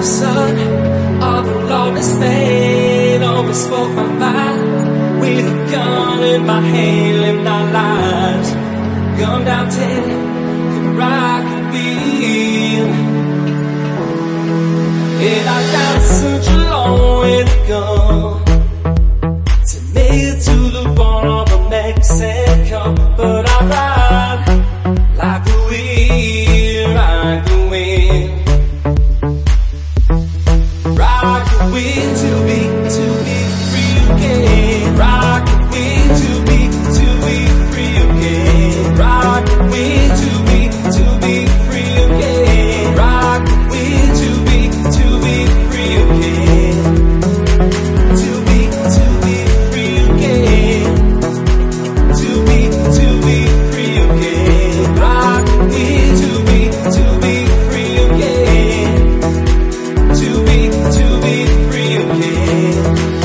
son of a lawless man, always spoke my mind with a gun in my hand, lived our lives gummed out 10, could rock the wheel. And I got such a long way to go to make it to the border of Mexico, but I ride like the wind, like the wind, rock the wind to be free again, rock the wind to be free again, rock the wind to be free again, rock the wind to be free again, to be free again, to be free again, rock the wind to be free again, to be free again.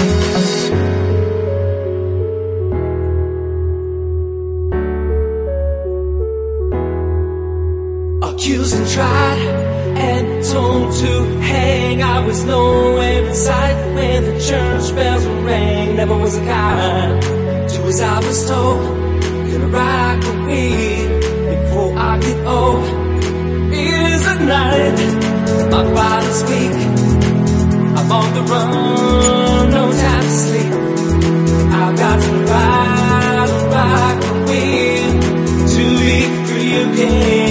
Accused and tried and told to hang, I was nowhere in sight when the church bells rang. Never was a kind to as I was told, gonna rock the weed before I get old. Is the night, my body's weak, I'm on the run, no time to sleep. I've got to ride the wind to be free again.